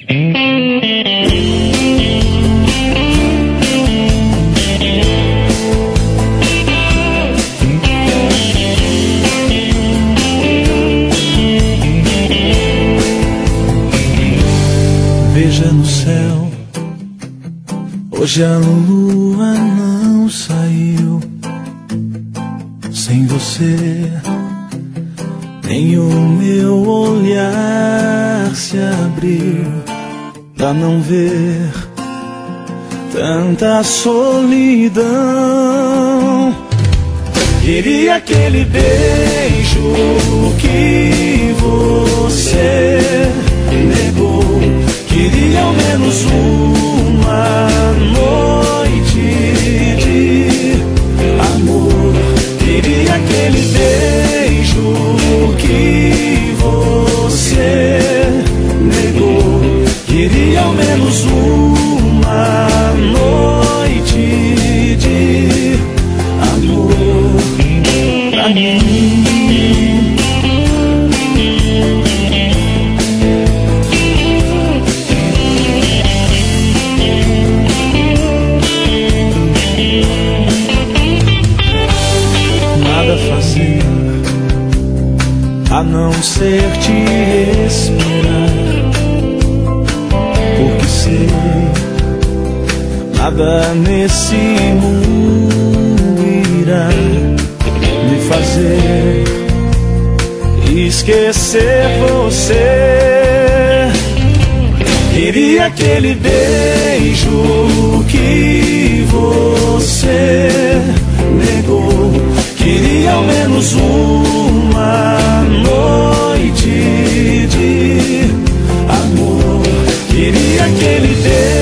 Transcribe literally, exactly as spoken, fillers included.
Veja no céu, hoje a lua não saiu. Sem você, nem o meu olhar se abriu pra não ver tanta solidão. Queria aquele beijo que você negou. Queria ao menos uma noite de amor. Queria aquele beijo que você negou. Queria ao menos uma noite de amor pra mim. A não ser te esperar, porque sei, nada nesse mundo irá me fazer esquecer você. Queria aquele beijo que você negou. Queria ao menos uma noite de amor. Queria aquele beijo